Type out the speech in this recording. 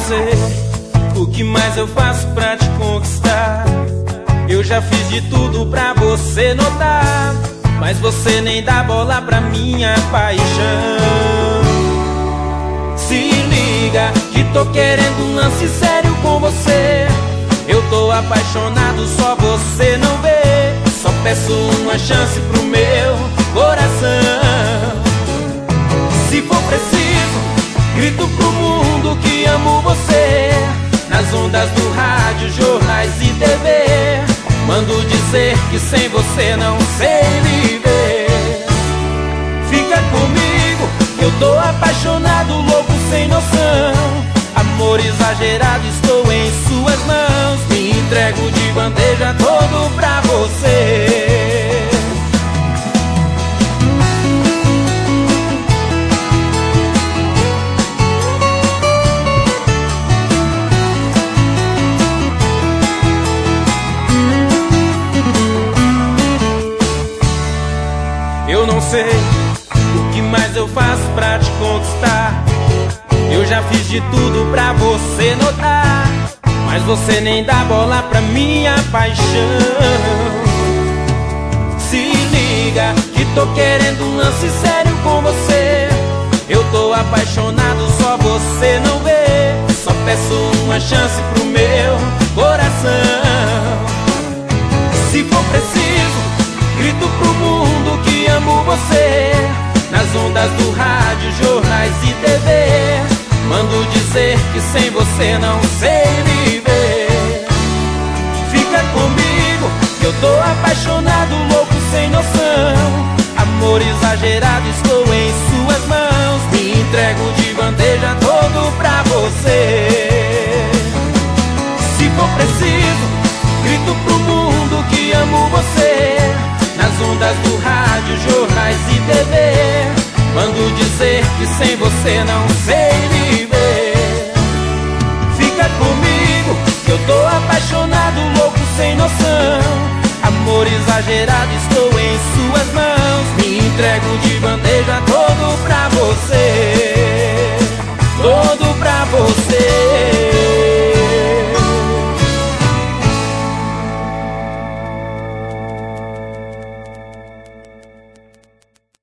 sei o que mais eu faço pra te conquistar. Eu já fiz de tudo pra você notar, mas você nem dá bola pra minha paixão. Se liga que tô querendo um lance sério com você. Eu tô apaixonado, só você não vê. Só peço uma chance pro meu coração. Se for preciso, grito pro mundo que amo você. Nas ondas do rádio, jornais e TV, mando dizer que sem você não sei viver. Fica comigo, eu tô apaixonado, louco sem noção. Amor exagerado, estou em suas mãos. Me entrego de bandeja todo pra você. Eu não sei o que mais eu faço pra te conquistar. Eu já fiz de tudo pra você notar, mas você nem dá bola pra minha paixão. Se liga que tô querendo um lance sério com você. Eu tô apaixonado, só você não vê. Só peço uma chance pro meu coração. Se for preciso, grito pro mundo que amo você. Nas ondas do rádio, jornais e TV, mando dizer que sem você não sei viver. Fica comigo, que eu tô apaixonado, louco sem noção. Amor exagerado, estou em suas mãos. Me entrego de bandeja todo pra você. Se for preciso, grito pro mundo que amo você. Nas ondas do rádio, jornais e TV, mando dizer que sem você não sei viver. Fica comigo, que eu tô apaixonado, louco sem noção. Amor exagerado, estou em suas mãos. Me entrego de bandeja todo pra você.